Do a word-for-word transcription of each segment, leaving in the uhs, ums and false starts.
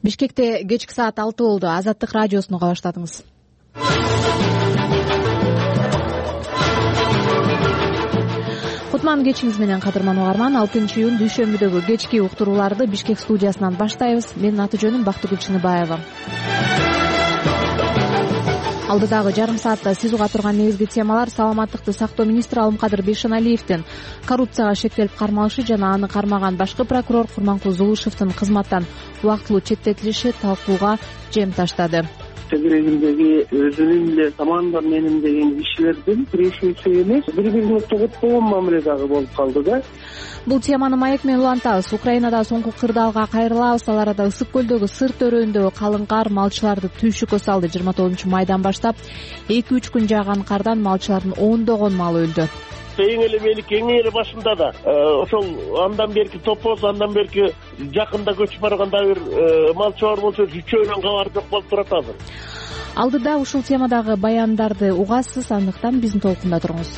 Бишкекте кечки саат алты болду. Азаттык радиосуну уга баштадыңыз. Кутман кечиңиз менен кадырман угарман. алтынчы июнь дүйшөмбүдөгү кечки уктурууларды Бишкек студиясынан баштайбыз. Менин аты жөнүм Бактыгүл Чыныбаева. Алдыдагы жарым саатта сиз уга турган негизги темалар: саламаттыкты сактоо министри Алымкадыр Бейшеналиевдин коррупцияга шектелип кармалышы жана аны кармаган башкы прокурор Курманкул Зулушевдин кызматтан убактылуу четтетилиши талкууга жем таштады. Тегерегиндеги өзүнүн эле команда менен деген кишилердин тирешүүсү эмес, бири-бирине тоготпогон мамиледагы болуп калды да. Бул теманы маек менен улантабыз. Украинада соңку кырдаалга кайрылабыз. Ал арада Ысык көлдөгү Сыр төрөөнүндөгү калың кар малчыларды түйшүккө салды. жыйырма тогузунчу майдан баштап эки үч күн жааган кардан малчылардын ондогон малы өлдү. Эң эле мелик эң эле башында да ошол андан берки топоз, андан берки жакында көчүп барганда бир малчы бар болсо үчөөнүн кабары жок болуп турат азыр. Алдыда ушул темадагы баяндарды угасыз, андыктан биздин толкунда туруңуз.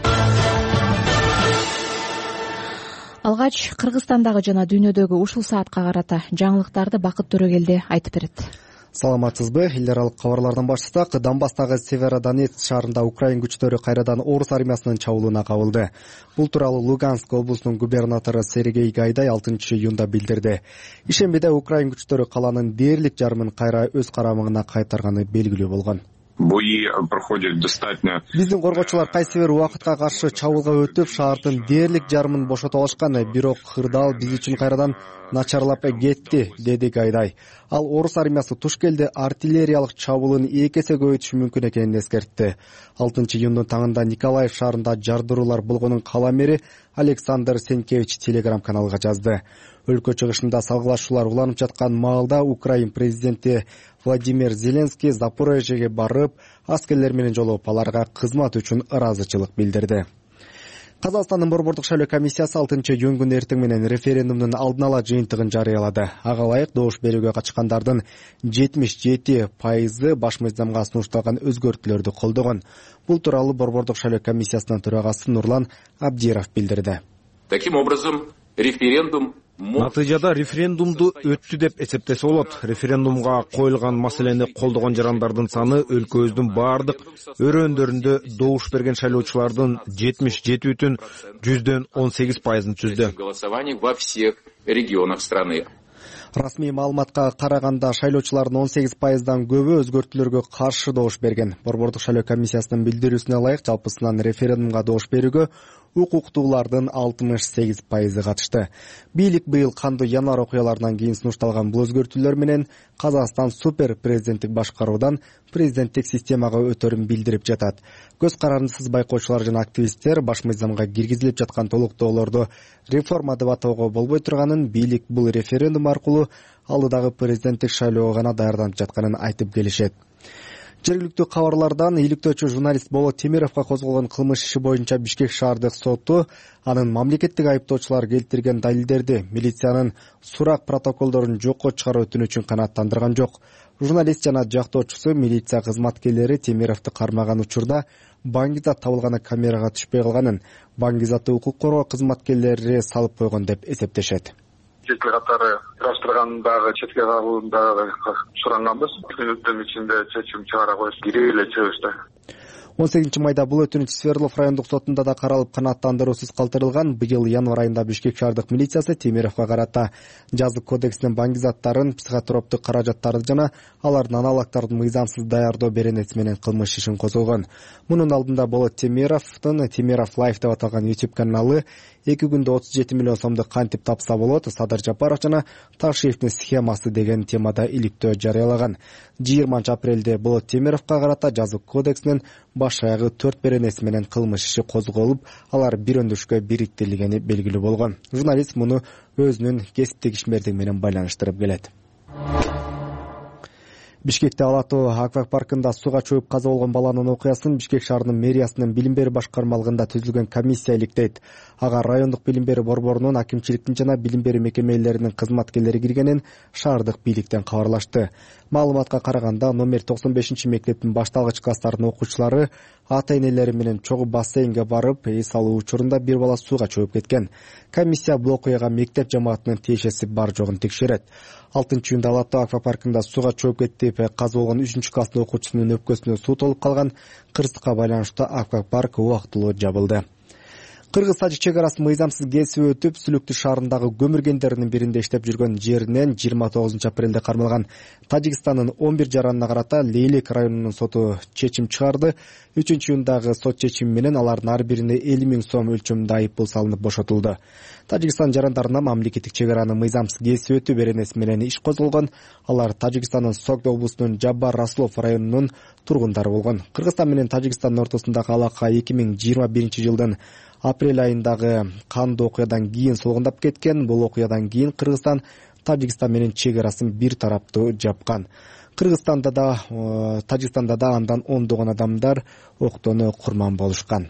Алгач Кыргызстандагы жана дүйнөдөгү ушул саатка карата жаңылыктарды Бакыт Төрөгелди айтып берет. Саламатсызбы? Эл аралык кабарлардан баштасак, Донбасстагы Северодонецк шаарында Украин күчтөрү кайрадан орус армиясынын чабуулуна кабылды. Бул тууралуу Луганск облусунун губернатору Сергей Гайдай алтынчы июнда билдирди. Ишембиде Украин күчтөрү каланын дээрлик жарымын кайра өз карамагына кайтарганы белгилүү болгон. Бои проходят достаточно. Биздин коргоочулар кайсы бир убакытка каршы чабуулга өтүп, шаардын дээрлик жарымын бошото алышкан, бирок кырдаал биз үчүн кайрадан начарлап кетти, деди Гайдай. Ал орус армиясы туш келди артиллериялык чабуулун эки эсе көбөйтүшү мүмкүн экенин эскертти. алтынчы июндун таңында Николаев шаарында жардыруулар болгонун кала мэри Александр Сенкевич телеграм каналга жазды. Өлкө чыгышында салгылашуулар уланып жаткан маалда Украин президенти Владимир Зеленский Запорожьеге барып, аскерлер менен жолугуп, аларга кызмат үчүн ыраазычылык билдирди. Казакстандын Борбордук шайлоо комиссиясы алтынчы июнь күнү эртең менен референдумдун алдын ала жыйынтыгын жарыялады. Ага ылайык добуш берүүгө катышкандардын жетимиш жети пайызы баш мыйзамга сунушталган өзгөртүүлөрдү колдогон. Бул тууралуу Борбордук шайлоо комиссиясынын төрагасы Нурлан Абдиров билдирди. Таким образом, референдум Натыйжада референдумду өттү деп эсептесе болот. Референдумга коюлган маселени колдогон жарандардын саны өлкөбүздүн бардык өрөөндөрүндө добуш берген шайлоочулардын жетимиш жети бүтүн жүздөн он сегиз пайызын түздү. Голосование во всех регионах страны. Расмий маалыматка караганда шайлоочулардын он сегиз пайыздан көбү өзгөртүүлөргө каршы добуш берген. Борбордук шайлоо комиссиясынын билдирүүсүнө ылайык, жалпысынан референдумга добуш берүүгө укуктуулардын алтымыш сегиз пайызы катышты. Бийлик быйыл кандуу январь окуяларынан кийин сунушталган бул өзгөртүүлөр менен Казакстан супер президенттик башкаруудан президенттик системага өтөрүн билдирип жатат. Көз карандысыз байкоочулар жана активисттер баш мыйзамга киргизилип жаткан толуктоолорду реформа деп атоого болбой турганын, бийлик бул референдум аркылуу алдыдагы президенттик шайлоого гана даярданып жатканын айтып келишет. Жергиликтүү кабарлардан иликтөөчү журналист Болот Темировго козголгон кылмыш иши боюнча Бишкек шаардык соту анын мамлекеттик айыптоочулар келтирген далилдерди милициянын сурак протоколдорун жокко чыгаруу өтүнүчүн канааттандырган жок. Журналист жана жактоочусу милиция кызматкерлери Темировду кармаган учурда баңгизат табылганы камерага түшпөй калганын, баңгизатты укук коргоо кызматкерлери салып койгон деп эсептешет. Жеке катары сураштыргандагы четке кагуунда суранганбыз. Күнүттүн ичинде чечим чыгара коюш кирип эле чыгышты. он сегизинчи майда бул өтүнүч Свердлов райондук сотунда да каралып, канааттандыруусуз калтырылган. Быйыл январь айында Бишкек шаардык милициясы Темировго карата жазык кодексинин баңгизаттарын, психотроптук каражаттарды жана алардын аналогдорун мыйзамсыз даярдоо беренеси менен кылмыш ишин козгогон. Мунун алдында Болот Темировдун Темиров Лайф деп аталган YouTube каналы эки күндө отуз жети миллион сомду кантип тапса болот, Садыр Жапаров жана Ташиевдин схемасы деген темада иликтөө жарыялаган. жыйырманчы апрелде Болот Темировго карата жазык кодексинин баш аягы төрт беренеси менен кылмыш иши козголуп, алар бир өндүрүшкө бириктирилгени белгилүү болгон. Журналист муну өзүнүн кесиптик ишмердиги менен байланыштырып келет. Бишкекте Алатуу аквапаркында суга чөйүп каза болгон баланын окуясын Бишкек шаарынын мэриясынын билим берүү башкармалыгында түзүлгөн комиссия иликтейт. Ага райондук билим берүү борборунун, акимчиликтин жана билим берүү мекемелеринин кызматкерлери киргенин шаардык бийликтен кабарлашты. Маалыматка караганда, номер токсон бешинчи мектептин башталгыч класстарынын окуучулары ата-энелери менен чогуу бассейнге барып, эс алуу учурунда бир бала суга чөйүп кеткен. Комиссия бул окуяга мектеп жамаатынын тиешеси бар жогун текшерет. алтынчы июнда Ала Тоо аквапаркында сууга чөгүп кетип каза болгон үчүнчү класстын окуучусунун өпкөсүнө суу толуп калган. Кырсыкка байланыштуу аквапарк убактылуу жабылды. Кыргыз-Тажик чек арасын мыйзамсыз кесип өтүп, Сүлүктү шаарындагы көмүр кендеринин биринде иштеп жүргөн жеринен жыйырма тогузунчу апрелде кармалган Тажикстандын он бир жаранына карата Лейлек районунун соту чечим чыгарды. үчүнчү июндагы сот чечими менен алардын ар бирине элүү миң сом өлчөмүндө айыппул салынып бошотулду. Тажикстан жарандарына мамлекеттик чек араны мыйзамсыз кесип өтүү беренеси менен иш козголгон. Алар Тажикстандын Согд облусунун Жаббар Расулов районунун тургундары болгон. Кыргызстан менен Тажикстандын ортосундагы алака эки миң жыйырма биринчи жылдын апрель айындагы кандуу окуядан кийин солгундап кеткен. Бул окуядан кийин Кыргызстан Тажикстан менен чек арасын бир тараптуу жапкан. Кыргызстанда да, Тажикстанда да андан ондогон адамдар октону курман болушкан.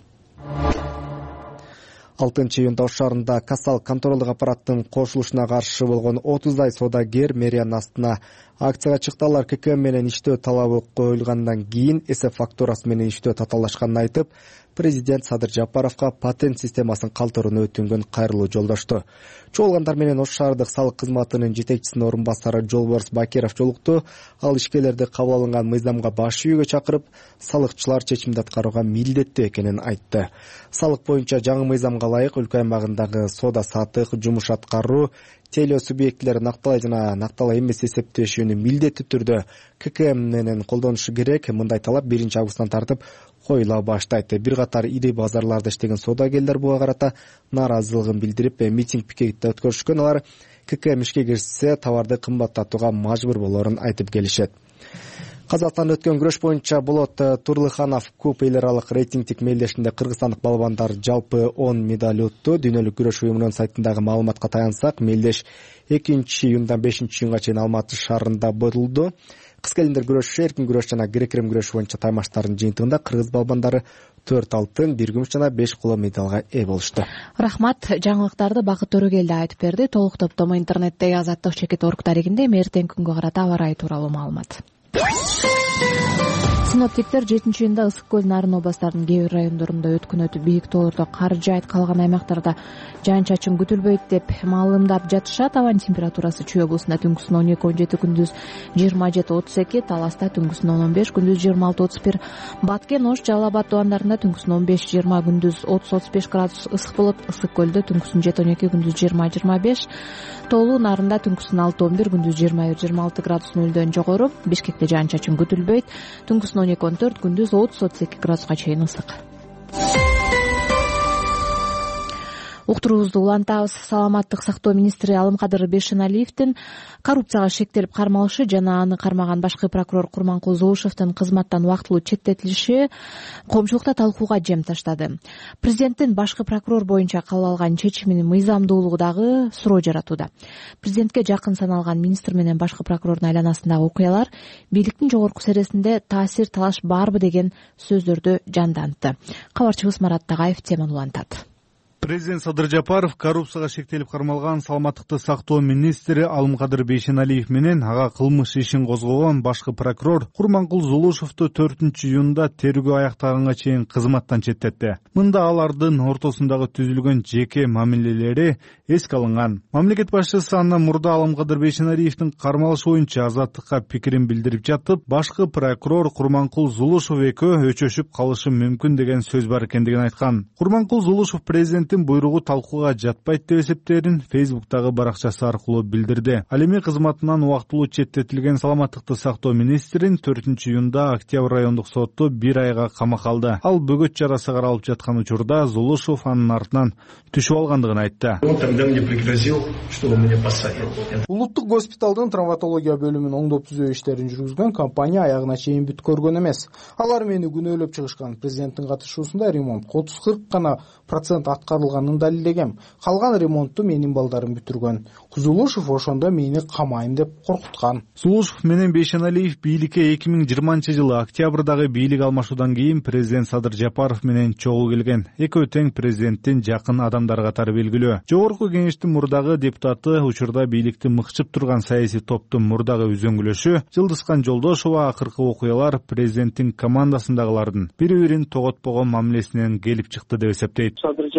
алтынчы июнда Ош шаарында кассалык контролдук аппараттын кошулушуна каршы болгон отуздай соодагер мэриянын астына акцияга чыкты. Алар КК менен иштөө талабы коюлгандан кийин эсеп фактурасы менен иштөө татаалашканын айтып, президент Садыр Жапаровго патент системасын калтырууну өтүнгөн кайрылуу жолдошту. Чогулгандар менен Ош шаардык салык кызматынын жетекчисинин орун басары Жолборс Бакиров жолукту. Ал ишкерлерди кабыл алынган мыйзамга баш ийүүгө чакырып, салыкчылар чечимди аткарууга милдеттүү экенин айтты. Салык боюнча жаңы мыйзамга ылайык өлкө аймагындагы соода сатык, жумуш аткаруу, теле субъектилери накталай жана накталай эмес эсептешүүнү милдеттүү түрдө КК менен колдонушу керек. Мындай талап биринчи августтан тартып коюла баштайт. Бир катар ири базарларда иштеген соодагерлер буга карата нааразылыгын билдирип, митинг пикет өткөрүшкөн. Алар КК ишке киришсе товарды кымбаттатууга мажбур болоорун айтып келишет. Казакстанда өткөн күрөш боюнча Болот Турлыханов куб эл аралык рейтингдик мелдешинде кыргызстандык балбандар жалпы он медаль утту. Дүйнөлүк күрөш уюмунун сайтындагы маалыматка таянсак, мелдеш экинчи июндан бешинчи июнга чейин Алматы шаарында болду. Кыз келиндер күрөшү, эркин күрөш жана грек-рим күрөшү боюнча таймаштардын жыйынтыгында кыргыз балбандары төрт алтын, бир күмүш жана беш коло медалга ээ болушту. Рахмат. Жаңылыктарды Бакыт Төрөгелди айтып берди. Толук топтомо интернетте Азаттык чекит орг таригинде эртең күнгө карата аба ырайы тууралуу маалымат. Синоптиктер жетинчи июнда Ысык көл Нарын областарынын кээ бир райондорунда өткүнөтү бийик тоолордо кар жаайт, калган аймактарда жаан-чачын күтүлбөйт деп маалымдап жатышат. Абанын температурасы Чүй облусунда түнкүсүн он эки он жети, күндүз жыйырма жети отуз эки, Таласта түнкүсүн он он беш, күндүз жыйырма алты отуз бир, Баткен, Ош, Жалал Абад тубандарында түнкүсүн он беш жыйырма, күндүз отуз отуз беш градус ысык болот. Ысык көлдө түнкүсүн жети он эки, күндүз жыйырма жыйырма беш, Тоолуу Нарында түнкүсүн алты он бир, күндүз жыйырма бир жыйырма алты градус нөлдөн жогору. Бишкекте жаан-чачын күтүлбөйт, түнкүсүн он эки он төрт, күндүз отуз отуз эки градуска чейин ысык. Уктуруубузду улантабыз. Саламаттык сактоо министри Алымкадыр Бейшеналиевдин коррупцияга шектелип кармалышы жана аны кармаган башкы прокурор Курманкул Зулушевдин кызматтан убактылуу четтетилиши коомчулукта талкууга жем таштады. Президенттин башкы прокурор боюнча кабыл алган чечиминин мыйзамдуулугу дагы суроо жаратууда. Президентке жакын саналган министр менен башкы прокурордун айланасындагы окуялар бийликтин жогорку сересинде таасир талаш барбы деген сөздөрдү жандантты. Кабарчыбыз Марат Тагаев теманы улантат. Президент Садыр Жапаров коррупцияга шектелип кармалган саламаттыкты сактоо министри Алымкадыр Бейшеналиев менен ага кылмыш ишин козгогон башкы прокурор Курманкул Зулушевду төртүнчү июнда тергөө аяктаганга чейин кызматтан четтетти. Мында алардын ортосундагы түзүлгөн жеке мамилелери эске алынган. Мамлекет башчысы андан мурда Алымкадыр Бейшеналиевдин кармалышы боюнча азаттыкка пикирин билдирип жатып, башкы прокурор Курманкул Зулушев экөө өчөшүп калышы мүмкүн деген сөз бар экендигин айткан. Курманкул Зулушев президент буйругу талкууга жатпайт деп эсептерин Фейсбуктагы баракчасы аркылуу билдирди. Ал эми кызматынан убактылуу четтетилген саламаттыкты сактоо министрин төртүнчү июнда Октябрь райондук соту бир айга камакка алды. Ал бөгөт жарасы каралып жаткан учурда Зулушев анын артынан түшүп алгандыгын айтты. Улуттук госпиталдын травматология бөлүмүнүн оңдоп түзөө иштерин жүргүзгөн компания аягына чейин бүт көргөн эмес. Алар мени күнөөлөп чыгышкан. Президенттин катышуусунда ремонт отуз кырк гана процент аткарылганын далилдегем. Калган ремонтту менин балдарым бүтүргөн. Зулушев ошондо мени камайын деп коркуткан. Зулушев менен Бейшеналиев бийликке эки миң жыйырманчы жылы октябрдагы бийлик алмашуудан кийин президент Садыр Жапаров менен чогуу келген. Экөө тең президенттин жакын адамдары катары белгилүү. Жогорку кеңештин мурдагы депутаты, учурда бийликти мыкчып турган саясий топтун мурдагы үзөңгүлөшү Жылдыскан Жолдошова акыркы окуялар президенттин командасындагылардын бири-бирин тоготпогон мамилесинен келип чыкты деп эсептейт. Садыр Жапаровду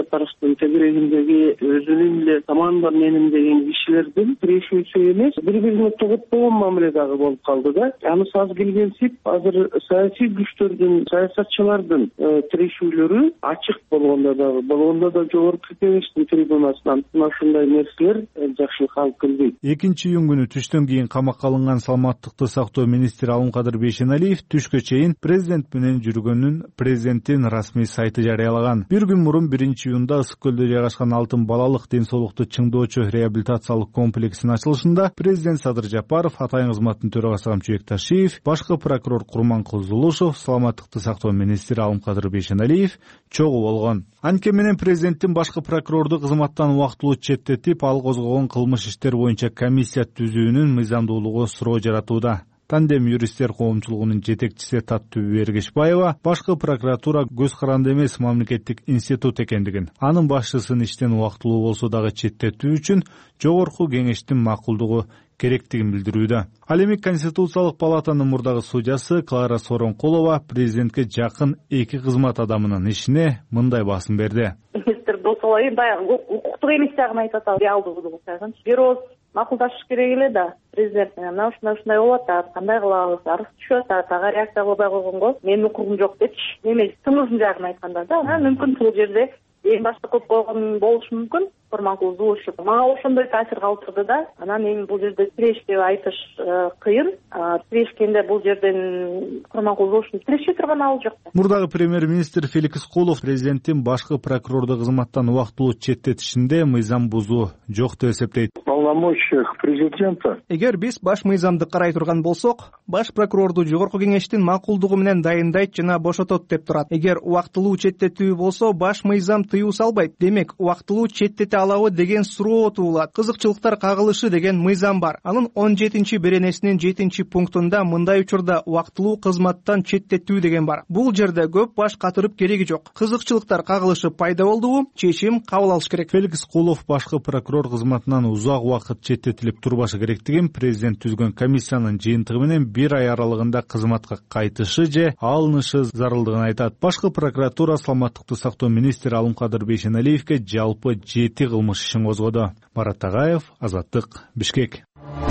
тегерегиндеги өзүнүн эле команда менен деген кишилердин тирешүүсү эмес, бири бирине тоготпогон мамиле дагы болуп калды да. Анысы аз келгенсип азыр саясий күчтөрдүн, саясатчылардын тирешүүлөрү ачык болгондо дагы, болгондо да жогорку кеңештин трибунасынан мына ушундай нерселер жакшылыкка алып келбейт. экинчи июнь күнү түштөн кийин камакка алынган саламаттыкты сактоо министри Алымкадыр Бейшеналиев түшкө чейин президент менен жүргөнүн президенттин расмий сайты жарыялаган. Бир күн мурун биринчи июнда Ысык көлдө жайгашкан Алтын балалык ден соолукту чыңдоочу реабилитациялык комплексинин ачылышында президент Садыр Жапаров, атайын кызматтын төрагасы Камчыбек Ташиев, башкы прокурор Курманкул Зулушев, саламаттыкты сактоо министри Алымкадыр Бейшеналиев чогуу болгон. Анткени менен президенттин башкы прокурорду кызматтан убактылуу четтетип, ал козгогон кылмыш иштер боюнча комиссия түзүүнүн мыйзамдуулугу суроо жаратууда. Тандем юристтер коомчулугунун жетекчиси Таттуу Эргешбаева башкы прокуратура көз каранды эмес мамлекеттик институт экендигин, анын башчысын иштен убактылуу болсо дагы четтетүү үчүн жогорку кеңештин макулдугу керектигин билдирүүдө. Ал эми Конституциялык палатанын мурдагы судьясы Клара Сооронкулова президентке жакын эки кызмат адамынын ишине мындай басым берди. Министр болсо баягы укуктук эмес жагын айтып атат, реалдуулугу сайгын. Бир ооз макулдашыш керек эле да, президент менен мына ушундай ушундай болуп атат, кандай кылабыз, арыз түшүп атат, ага реакция кылбай койгонго менин укугум жок депчи. Эми тыныгын жагын айтканда да, мүмкүн бул жерде эң башта кылып койгон болушу мүмкүн. Курманкул Зулушев мага ошондой таасир калтырды да. Анан эми бул жерде тиреш деп айтыш кыйын. Тирешкенде бул жерден Курманкул Зулушевдун тиреши турган абалы жок. Мурдагы премьер-министр Феликс Кулов президенттин башкы прокурорду кызматтан убактылуу четтетишинде мыйзам бузуу жок деп эсептейт. Полномочиях президента. Эгер биз баш мыйзамды карай турган болсок, баш прокурорду жогорку кеңештин макулдугу менен дайындайт жана бошотот деп турат. Эгер убактылуу четтетүү болсо, баш мыйзам тыюу салбайт. Демек, убактылуу четтете алабы деген суроо туулат. Кызыкчылыктар кагылышы деген мыйзам бар. Анын он жетинчи беренесинин жетинчи пунктунда мындай учурда убактылуу кызматтан четтетүү деген бар. Бул жерде көп баш катырып кереги жок. Кызыкчылыктар кагылышы пайда болдубу, чечим кабыл алыш керек. Феликс Кулов башкы прокурор кызматынан узак убакыт четтетилип турбашы керектигин, президент түзгөн комиссиянын жыйынтыгы менен бир ай аралыгында кызматка кайтышы же алынышы зарылдыгын айтат. Башкы прокуратура саламаттыкты сактоо министри Алымкадыр Бейшеналиевке жалпы жети кылмыш ишин козгоду. Марат Тагаев, Азаттык, Бишкек.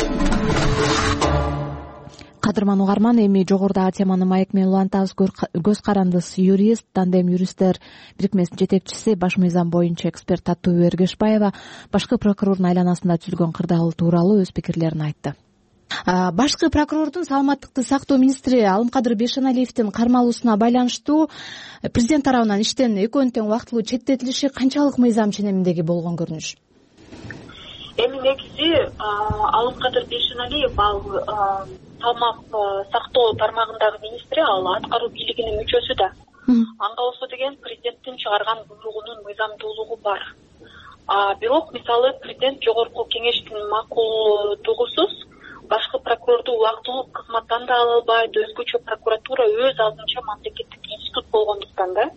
Кадырман угарман, эми жогорудагы теманы маек менен улантабыз. Көз карандыс юрист, тандем юристтер бирикмесинин жетекчиси, баш мыйзам боюнча эксперт Таттуу Эргешбаева башкы прокурордун айланасында түзүлгөн кырдаал тууралуу өз пикирлерин айтты. Башкы прокурордун саламаттыкты сактоо министри Алымкадыр Бейшеналиевдин кармалуусуна байланыштуу президент тарабынан иштен экөөнүн тең убактылуу четтетилиши канчалык мыйзам ченеминдеги болгон көрүнүш? Эми негизи Алымкадыр Бейшеналиев ал салмак сактоо тармагындагы министри, ал аткаруу бийлигинин мүчөсү да. Анда болсо деген президенттин чыгарган буйругунун мыйзамдуулугу бар. Бирок мисалы президент жогорку кеңештин макулдугусуз башкы прокурорду убактылуу кызматтан да ала албайт, өзгөчө прокуратура өз алдынча мамлекеттик институт болгондуктан да.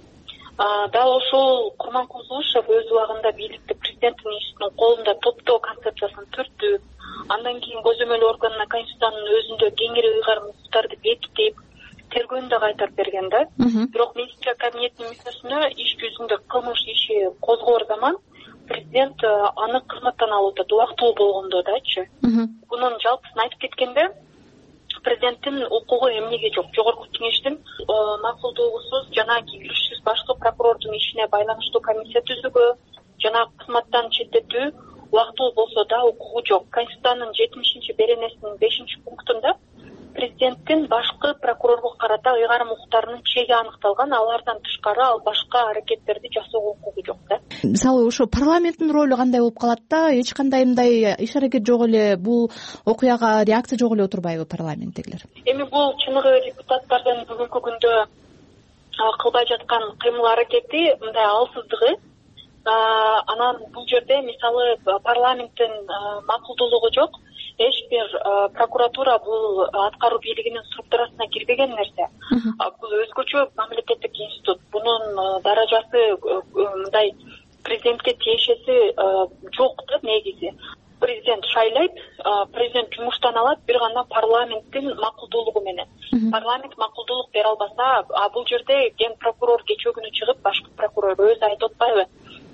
Дал ошол Курманкул Зулушев өз убагында бийликти президенттин институтунун колунда топтоо концепциясын түртүп, андан кийин көзөмөл органына Конституциянын өзүндө кеңири ыйгарым укуктарды бекитип, тергөөнү да кайтарып берген да. Бирок министрлер кабинетинин мүчөсүнө иш жүзүндө кылмыш иши козгоор заман президент аны кызматтан алып атат, убактылуу болгондо дачы. Бунун жалпысын айтып кеткенде, президенттин укугу эмнеге жок? Жогорку кеңештин макулдугусуз жана киришсиз башкы прокурордун ишине байланыштуу комиссия түзүүгө жана кызматтан четтетүү убактылуу болсо да укугу жок. Конституциянын жетимишинчи беренесинин бешинчи пунктунда президенттин башкы прокурорго карата ыйгарым укуктарынын чеги аныкталган, алардан тышкары ал башка аракеттерди жасоого укугу жок да. Мисалы ошо парламенттин ролу кандай болуп калат да? Эч кандай мындай иш аракет жок эле, бул окуяга реакция жок эле отурбайбы парламенттегилер? Эми бул чыныгы депутаттардын бүгүнкү күндө кылбай жаткан кыймыл аракети мындай алсыздыгы. Анан бул жерде мисалы парламенттин макулдуулугу жок. Эч бир прокуратура бул аткаруу бийлигинин структурасына кирбеген нерсе. Бул өзгөчө мамлекеттик институт. Бунун даражасы мындай президентке тиешеси жок да негизи. Президент шайлайт, президент жумуштан алат бир гана парламенттин макулдуулугу менен. Парламент макулдуулук бере албаса, бул жерде ген прокурор кечээ күнү чыгып башкы прокурор өзү айтып атпайбы?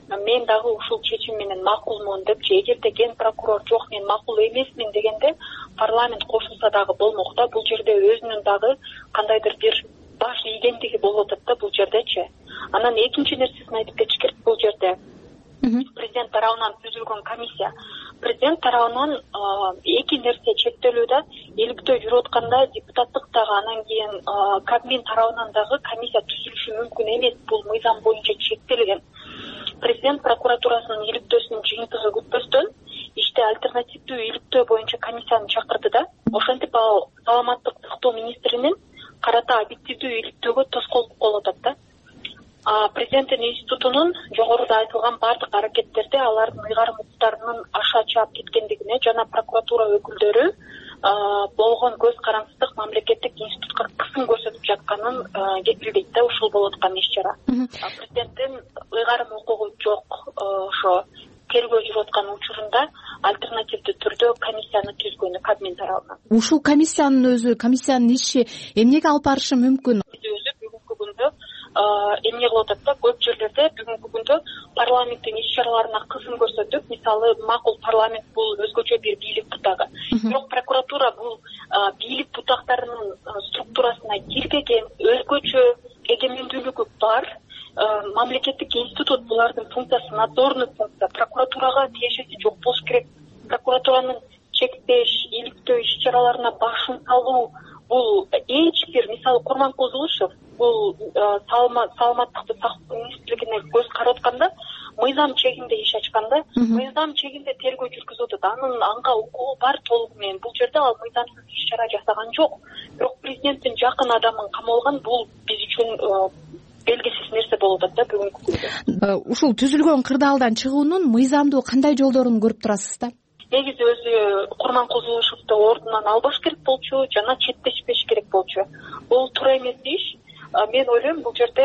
мен дагы ушул чечим менен макулмун депчи, эгерде ген прокурор жок мен макул эмесмин дегенде парламент кошулса дагы болмок да. Бул жерде өзүнүн дагы кандайдыр бир баш ийгендиги болуп атат да бул жердечи. Анан экинчи нерсесин айтып кетиш керек бул жерде. Президент тарабынан түзүлгөн комиссия. Президент тарабынан эки нерсе чектелүү да. Иликтөө жүрүп атканда депутаттыктагы анан кийин Кабмин тарабынан дагы комиссия түзүлүшү мүмкүн эмес. Бул мыйзам боюнча чектелген. Президент прокуратурасынын иликтөөсүнүн жыйынтыгы күтпөстөн иште альтернативдүү иликтөө боюнча комиссияны чакырды да. Ошентип ал саламаттык сактоо министринин карата объективдүү иликтөөгө тоскоолдук болуп атат да. Президенттин институтунун жогоруда айтылган бардык аракеттерде алардын ыйгарым укуктарынын аша чаап кеткендигине жана прокуратура өкүлдөрү болгон көз карансыздык мамлекеттик институтка кысым көрсөтүп жатканын жеткирилдейт да. Ушул болуп аткан иш чара. Президенттин ыйгарым укугу жок ошо тергөө жүрүп аткан учурунда альтернативдүү түрдө комиссияны түзгөнү Кабмин тарабынан. Ушул комиссиянын өзү, комиссиянын иши эмнеге алып барышы мүмкүн? Өзү бүгүнкү күндө эмне кылып атат да, көп жерлерде бүгүнкү күндө парламенттин иш чараларына кысым көрсөтүп, мисалы макул парламент бул өзгөчө бир бийлик бутагы. Бирок прокуратура бул бийлик бутактарынын структурасына кирбеген, өзгөчө эгемендүүлүгү бар мамлекеттик институт. Булардын функциясы надзорный функция. Прокуратурага тиешеси жок болуш керек. Прокуратуранын чектеш, иликтөө иш чараларына башын салуу бул эч бир, мисалы Курманкул Зулушев бул саламаттыкты сактоо министрлигине көз карап атканда мыйзам чегинде иш ачканда, мыйзам чегинде тергөө жүргүзүп атат. Анын анга укугу бар толугу менен. Бул жерде ал мыйзамсыз иш чара жасаган жок. Бирок президенттин жакын адамын камалган бул биз үчүн белгисиз нерсе болуп атат да бүгүнкү күндө. Ушул түзүлгөн кырдаалдан чыгуунун мыйзамдуу кандай жолдорун көрүп турасыз да? Негизи өзү Курманкул Зулушевди ордунан албаш керек болчу, жана четтешпеш керек болчу. Бул туура эмес иш. Мен ойлойм, бул жерде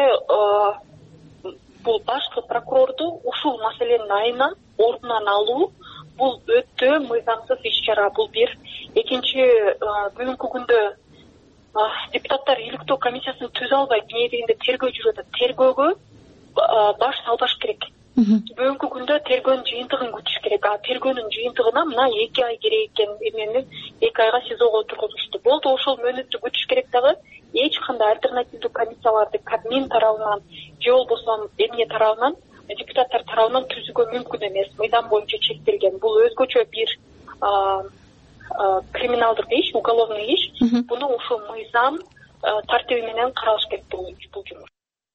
бул башкы прокурорду ушул маселенин айынан ордунан алуу бул өтө мыйзамсыз иш чара. Бул бир. Экинчи, бүгүнкү күндө депутаттар иликтөө комиссиясын түзө албайт. Эмне дегенде тергөө жүрүп атат. Тергөөгө баш салбаш керек. Бүгүнкү күндө тергөөнүн жыйынтыгын күтүш керек. А тергөөнүн жыйынтыгына мына эки ай керек экен. Эмени эки айга СИЗОго тургузушту. Болду, ошол мөөнөттү күтүш керек дагы. Эч кандай альтернативдүү комиссияларды Кабмин тарабынан же болбосо эмне тарабынан, депутаттар тарабынан түзүүгө мүмкүн эмес. Мыйзам боюнча чектелген. Бул өзгөчө бир криминалдык иш, уголовный иш. Буну ушул мыйзам тартиби менен каралыш керек бул жумуш.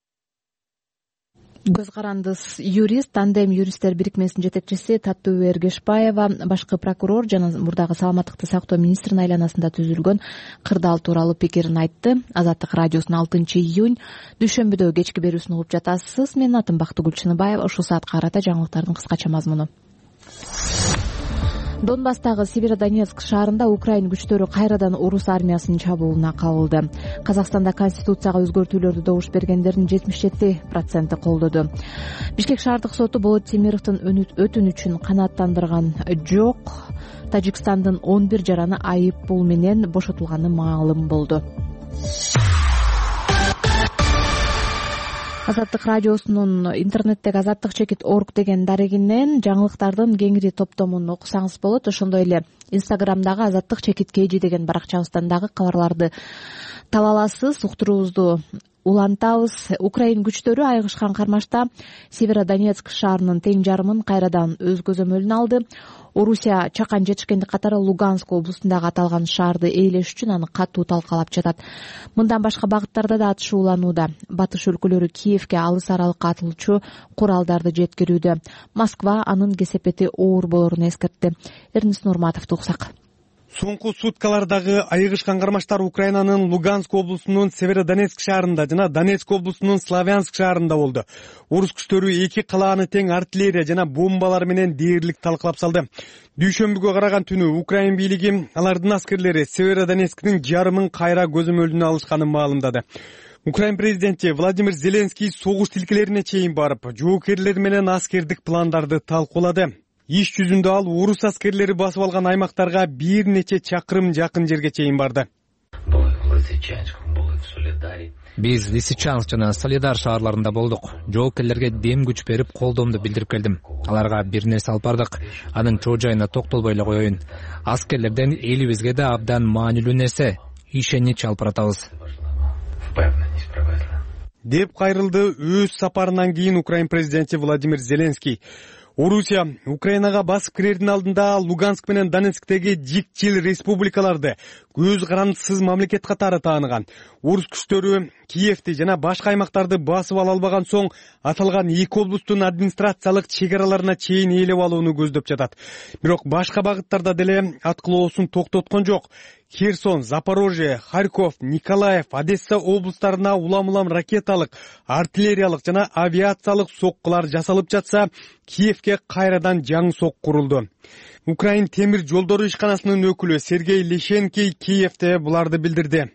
Көз карандыс юрист, Тандем юристтер бирикмесинин жетекчиси Таттуу Эргешбаева башкы прокурор жана мурдагы саламаттыкты сактоо министринин айланасында түзүлгөн кырдаал тууралуу пикирин айтты. Азаттык радиосунун алтынчы июнь дүйшөмбүдө кечки берүүсүн угуп жатасыз. Менин атым Бактыгүл Чыныбаева. Ушул саатка карата жаңылыктардын кыскача мазмуну. Донбасстагы Северодонецк шаарында Украин күчтөрү кайрадан орус армиясынын чабуулуна кабылды. Казакстанда конституцияга өзгөртүүлөрдү добуш бергендердин жетимиш жети проценти колдоду. Бишкек шаардык соту Болот Темировдун өтүнүчүн канааттандырган жок. Тажикстандын он бир жараны айып пул менен бошотулганы маалым болду. Азаттык радиосунун интернеттеги азаттык чекит орг деген дарегинен жаңылыктардын кеңири топтомун окусаңыз болот. Ошондой эле Инстаграмдагы азаттык чекит kg деген баракчабыздан дагы кабарларды таба аласыз. Уктуруубузду улантабыз. Украин күчтөрү айыгышкан кармашта Северодонецк шаарынын тең жарымын кайрадан өз көзөмөлүнө алды. Орусия чакан жетишкендик катары Луганск облусундагы аталган шаарды ээлеш үчүн аны катуу талкалап жатат. Мындан башка багыттарда да атышууланууда. Батыш өлкөлөрү Киевке алыс аралыкка атылчу куралдарды жеткирүүдө. Москва анын кесепети оор болорун эскертти. Эрнис Нурматовду уксак. Соңку суткалардагы айыгышкан кармаштар Украинанын Луганск облусунун Северодонецк шаарында жана Донецк облусунун Славянск шаарында болду. Орус күчтөрү эки калааны тең артиллерия жана бомбалар менен дээрлик талкалап салды. Дүйшөмбүгө караган түнү Украин бийлиги алардын аскерлери Северодонецктин жарымын кайра көзөмөлүнө алышканын маалымдады. Украин президенти Владимир Зеленский согуш тилкелерине чейин барып, жоокерлер менен аскердик пландарды талкуулады. Иш жүзүндө ал орус аскерлери басып алган аймактарга бир нече чакырым жакын жерге чейин барды. Биз Лисичанск жана Солидар шаарларында болдук. Жоокерлерге дем күч берип, колдоомду билдирип келдим. Аларга бир нерсе алып бардык. Анын чоо жайына токтолбой эле коеюн. Аскерлерден элибизге да абдан маанилүү нерсе ишенич алып баратабыз деп кайрылды өз сапарынан кийин Украин президенти Владимир Зеленский. Орусия Украинага басып кирердин алдында Луганск менен Донецктеги жикчил республикаларды көз карандысыз мамлекет катары тааныган. Орус күчтөрү Киевти жана башка аймактарды басып ала албаган соң аталган эки облустун администрациялык чек араларына чейин ээлеп алууну көздөп жатат. Бирок башка багыттарда деле аткылоосун токтоткон жок. Херсон, Запорожье, Харьков, Николаев, Одесса облустарына улам-улам ракеталык, артиллериялык жана авиациялык соккулар жасалып жатса, Киевке кайрадан жаңы сок курулду. Украин темир жолдору ишканасынын өкүлү Сергей Лещенки Киевте буларды билдирди.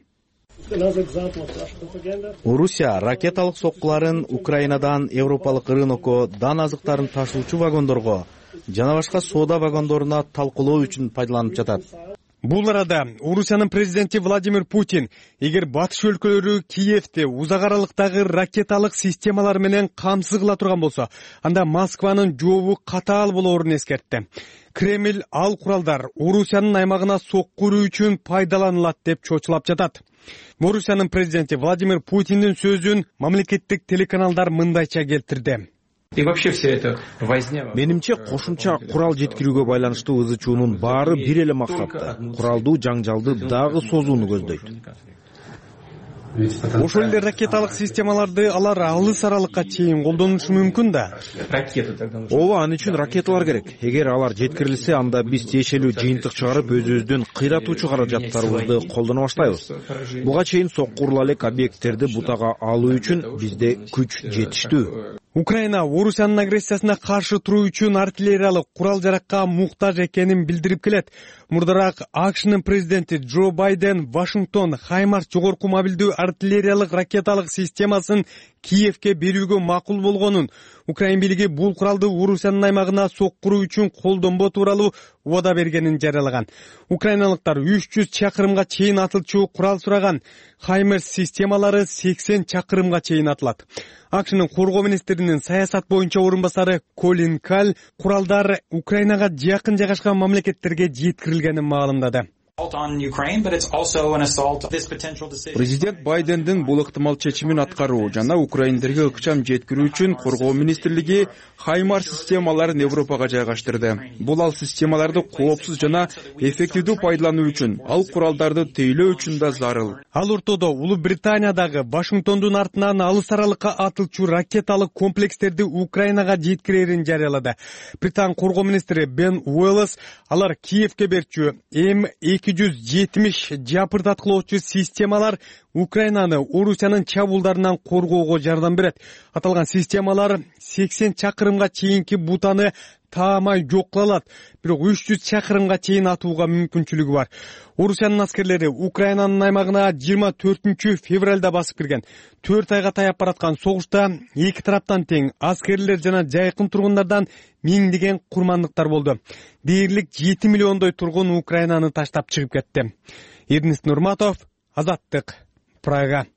Орусия ракеталык соккуларын Украинадан европалык рынокко дан азыктарын ташуучу вагондорго жана башка соода вагондоруна талкуулоо үчүн пайдаланып жатат. Бул арада Орусиянын президенти Владимир Путин эгер батыш өлкөлөрү Киевти узак аралыктагы ракеталык системалар менен камсыз кыла турган болсо, анда Москванын жообу катаал болоорун эскертти. Кремль ал куралдар Орусиянын аймагына сок куруу үчүн пайдаланылат деп чочулап жатат. Орусиянын президенти Владимир Путиндин сөзүн мамлекеттик телеканалдар мындайча келтирди. Менимче кошумча курал жеткирүүгө байланыштуу ызы чуунун баары бир эле максатта — куралдуу жаңжалды дагы созууну көздөйт. Ошол эле ракеталык системаларды алар алыс аралыкка чейин колдонушу мүмкүн да. Ооба, аны үчүн ракеталар керек. Эгер алар жеткирилсе, анда биз тиешелүү жыйынтык чыгарып, өзүбүздүн кыйратуучу каражаттарыбызды колдоно баштайбыз. Буга чейин соккурула элек объекттерди бутага алуу үчүн бизде күч жетиштүү. Украина Орусиянын агрессиясына каршы туруу үчүн артиллериялык курал-жаракка муктаж экенин билдирип келет. Мурдараак АКШнын президенти Джо Байден Вашингтон Хаймарс жогорку мобилдүү артиллериялык ракеталык системасын Киевке берүүгө макул болгонун, Украин бийлиги бул куралды Орусиянын аймагына сок куруу үчүн колдонбоо тууралуу убада бергенин жарыялаган. Украиналыктар үч жүз чакырымга чейин атылчу курал сураган. Хаймерс системалары сексен чакырымга чейин атылат. АКШнын коргоо министринин саясат боюнча орун басары Колин Каль куралдар Украинага жакын жайгашкан мамлекеттерге жеткирилгенин маалымдады. Президент Байдендин бул ыктымал чечимин аткаруу жана украиндерге ыкчам жеткирүү үчүн коргоо министрлиги Хаймарс системаларын Европага жайгаштырды. Бул ал системаларды коопсуз жана эффективдүү пайдалануу үчүн, ал куралдарды тейлөө үчүн да зарыл. Ал ортодо Улуу Британиядагы Вашингтондун артынан алыс аралыкка атылчу ракеталык комплекстерди Украинага жеткирерин жарыялады. Британ коргоо министри Бен Уэллс алар Киевке берчү М эки жүз жетимиш жапырдаткылоочу системалар Украинаны Орусиянын чабуулдарынан коргоого жардам берет. Аталган системалар сексен чакырымга чейинки бутаны таамай жок кыла алат, бирок үч жүз чакырымга чейин атууга мүмкүнчүлүгү бар. Орусиянын аскерлери Украинанын аймагына жыйырма төртүнчү февралда басып кирген. төрт айга таяп бараткан согушта эки тараптан тең аскерлер жана жайкын тургундардан миңдеген курмандыктар болду. Дээрлик жети миллиондой тургун Украинаны таштап чыгып кетти. Эрнест Нурматов, Азаттык, Прага.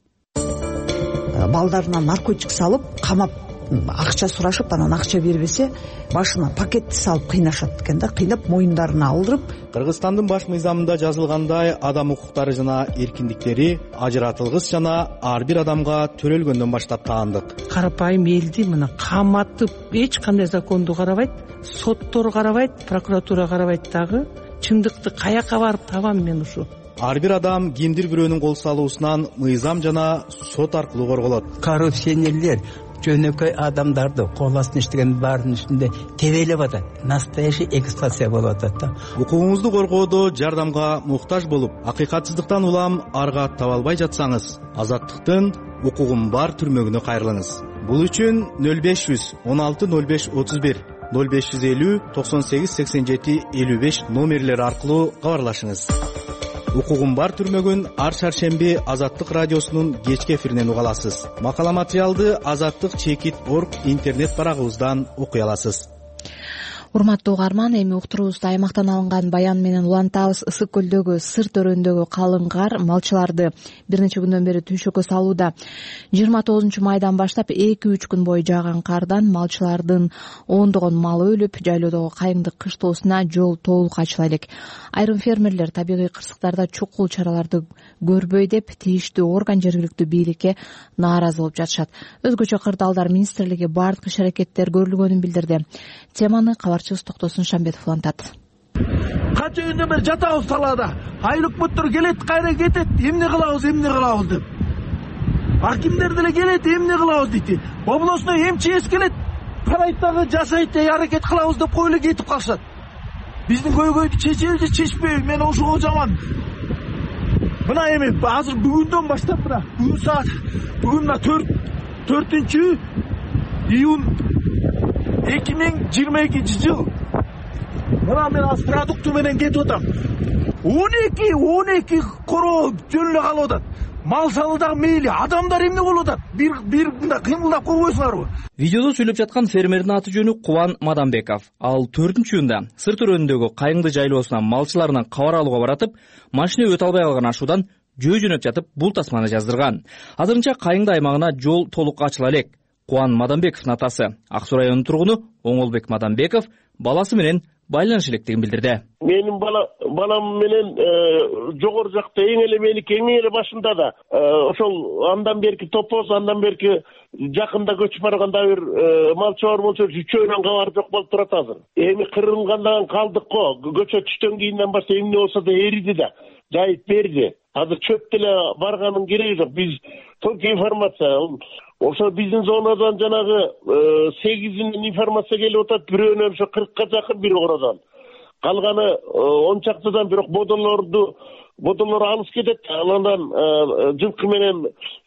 Балдарына наркотик салып, камап, акча сурашып, анан акча бербесе, башына пакетти салып кыйнашат экен да, кыйнап моюндарына алдырып. Кыргызстандын баш мыйзамында жазылгандай, адам укуктары жана эркиндиктери ажыратылгыс жана ар бир адамга төрөлгөндөн баштап таандык. Карапайым элди мына каматып, эч кандай законду карабайт, соттор карабайт, прокуратура карабайт дагы. Чындыкты каяка барып табам мен ушу? Ар бир адам кимдир бирөөнүн кол салуусунан мыйзам жана сот аркылуу корголот. Коррупционерлер жөнөкөй адамдарды кол астына иштеген баардын үстүндө тебелеп атат. Настоящий эксплуатация болуп атат да. Укугуңузду коргоодо жардамга муктаж болуп, акыйкатсыздыктан улам арга таба албай жатсаңыз, Азаттыктын укугум бар түрмөгүнө кайрылыңыз. Бул үчүн нөл беш жүз он алты нөл беш отуз бир, нөл беш жүз элүү токсон сегиз сексен жети элүү беш номерлери аркылуу кабарлашыңыз. Укугум бар түрмөгүн ар шаршемби Азаттык радиосунун кечки эфиринен уга аласыз. Макала материалды азаттык чекит точка орг интернет барагыбыздан окуй аласыз. урматтуу угарман, эми уктуруубузду аймактан алынган баян менен улантабыз. Ысык көлдөгү Сыр төрөүндөгү калың кар малчыларды бир нече күндөн бери түйшөккө салууда. жыйырма тогузунчу майдан баштап эки үч күн бою жааган кардан малчылардын ондогон малы өлүп, жайлоодогу кайыңдык кыштоосуна жол толук ачыла элек. Айрым фермерлер табигый кырсыктарда чукул чараларды көрбөй деп тийиштүү орган жергиликтүү бийликке нааразы болуп жатышат. Өзгөчө кырдаалдар министрлиги бардык иш-аракеттер көрүлгөнүн билдирди. Теманы кабарчыбыз Токтосун Шамбетов улантат. Канча күндөн бери жатабыз талаада. Айыл өкмөттөр келет, кайра кетет, эмне кылабыз, эмне кылабыз деп. Акимдер деле келет, эмне кылабыз дейт. Областной МЧС келет, карайттагы жасайт, аракет кылабыз деп коюп эле кетип калышат. Биздин көйгөйдү чечеби же чечпейби, мен ошого жаман. Мына эми азыр бүгүндөн баштап мына бүгүн саат бүгүн мына төртүнчү июнь эки миң жыйырма экинчи жыл. Мына мен аз продукты менен кетип атам. он эки он эки короо жөн эле калып атат. Мал салы дагы мейли, адамдар эмне болуп атат? Бир бир мындай кыймылдап койбойсуңарбы? Видеодо сүйлөп жаткан фермердин аты жөнү Кубан Мадамбеков. Ал төртүнчү июнда Сыр төрөүндөгү кайыңды жайлоосуна малчыларынан кабар алууга баратып, машина өтө албай калган ашуудан жөө жөнөп жатып, бул тасманы жаздырган. Азырынча кайыңды аймагына жол толук ачыла элек. Кубан Мадамбековдун атасы, Ак Суу районунун тургуну Оңолбек Мадамбеков баласы менен байланыш электигин билдирди. Менин бала балам менен жогору жакта эң эле меники эң эле башында да ошол андан берки топоз, андан берки жакында көчүп барганда бир малчы бар болчу, үчөөнөн кабар жок болуп турат азыр. Эми кырылгандан калдык го. Көчө түштөн кийинден баштап эмне болсо да эриди да, жайып берди. Азыр чөп деле барганын кереги жок. Биз только информация. Ошо биздин зонадан жанагы сегизинен информация келип атат. Бирөөнөн ошо кыркка жакын бир ородан. Калганы он чактыдан, бирок бодолорду бодолор алыс кетет. Анан жылкы менен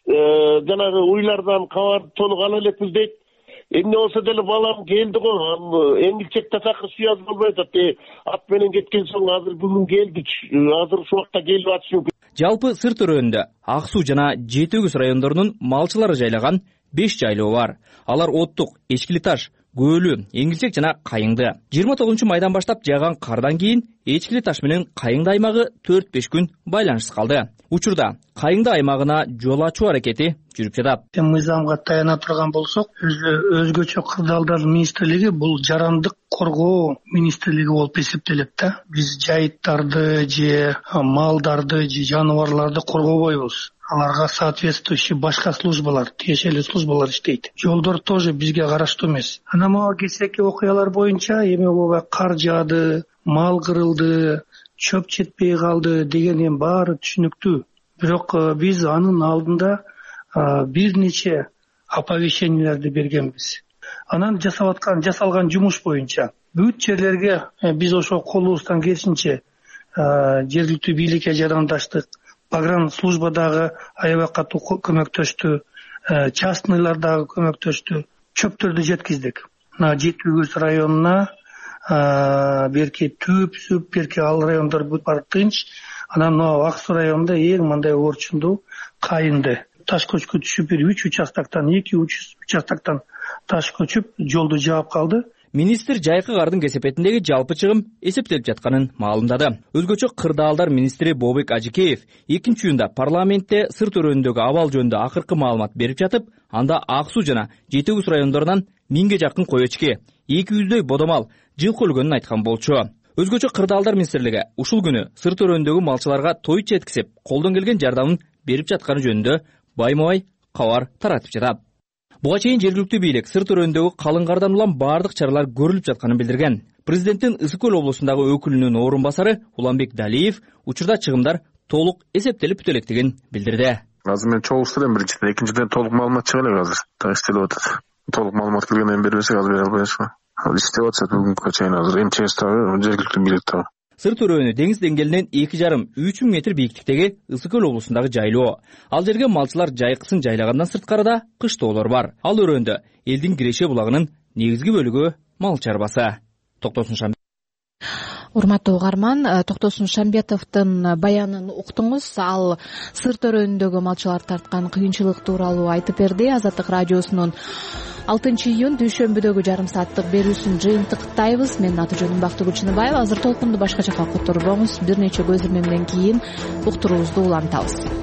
жанагы уйлардан кабар толук ала элекпиз дейт. Эмне болсо деле балам келди го. Эңилчекте такыр связь болбой атат. Ат менен кеткен соң азыр бүгүн келди. Азыр ушул убакта келип атышы мүмкүн. Жалпы Сыр төрөүндө Ак Суу жана Жети Өгүз райондорунун малчылары жайлаган беш жайлоо бар. Алар Оттук, Эчкили таш, Көөлү, Эңилчек жана Кайыңды. жыйырма тогузунчу майдан баштап жааган кардан кийин Эчкили таш менен Кайыңды аймагы төрт беш күн байланышсыз калды. Учурда Кайыңды аймагына жол ачуу аракети жүрүп жатат. Мыйзамга таяна турган болсок, өзгөчө кырдаалдар министрлиги бул жарандык коргоо министрлиги болуп эсептелет да. Биз жайыттарды же малдарды же жаныбарларды коргобойбуз. Аларга соответствующий башка службалар, тиешелүү службалар иштейт. Жолдор тоже бизге караштуу эмес. Анан могу кечээки окуялар боюнча эми могу кар жаады, мал кырылды, чөп жетпей калды дегенин баары түшүнүктүү. Бирок биз анын алдында бир нече оповещенияларды бергенбиз. Анан жасап аткан, жасалган жумуш боюнча бүт жерлерге биз ошо колубуздан келишинче жергиликтүү бийликке жарандаштык. Погран службадагы аябакка көмөктөштү, частныйлар дагы көмөктөштү. Чөптөрдү жеткиздик. Мына Жети Өгүз районуна берки Түп, Сүп, берки ал райондар бүт бар тынч. Анан мына Ак Суу районунда эң мындай орчундуу Кайыңды. Таш көчкү түшүп бир үч участактан, эки үч участактан таш көчүп, жолду жаап калды. Министр жайкы кардын кесепетиндеги жалпы чыгым эсептелип жатканын маалымдады. Өзгөчө кырдаалдар министри Бобек Ажикеев экинчи июнда парламентте Сыр төрөүндөгү абал жөнүндө акыркы маалымат берип жатып, анда Ак Суу жана Жети Өгүз райондорунан миңге жакын кой-эчки, эки жүздөй бодомал жылкы өлгөнүн айткан болчу. Өзгөчө кырдаалдар министрлиги ушул күнү Сыр төрөүндөгү малчыларга той жеткизип, колдон келген жардамын берип жатканы жөнүндө байма-бай кабар таратып жатат. Буга чейин жергиликтүү бийлик Сыр төрөүндөгү калың кардан улам бардык чаралар көрүлүп жатканын билдирген. Президенттин Ысык көл облусундагы өкүлүнүн орун басары Уланбек Далиев учурда чыгымдар толук эсептелип бүтө электигин билдирди. Азыр мен чогулуштурам биринчиден, экинчиден толук маалымат чыга элек азыр. Так иштелип атат. Толук маалымат келгенден бери берсек азыр бере албайбызбы? Иштеп атышат бүгүнкү чейин азыр МЧС дагы, жергиликтүү бийлик дагы. Сыр төрөөнү деңиз деңгээлинен эки жарым үч миң метр бийиктиктеги Ысык көл облусундагы жайлоо. Ал жерге малчылар жайкысын жайлагандан сырткары да кыштоолор бар. Ал өрөөндө элдин Киреше булагынын негизги бөлүгү мал чарбасы. Токтосун Шамбетов. урматтуу угарман, Токтосун Шамбетовдун баянын уктуңуз. Ал сыр төрөөнүндөгү малчылар тарткан кыйынчылык тууралуу айтып берди. Азаттык радиосунун алтынчы июнь дүйшөмбүдөгү жарым сааттык берүүсүн жыйынтыктайбыз. Менин аты жөнүм Бактыгүл Чыныбаева. Азыр толкунду башка жака которбоңуз. Бир нече көзүрмө менен кийин уктуруубузду улантабыз.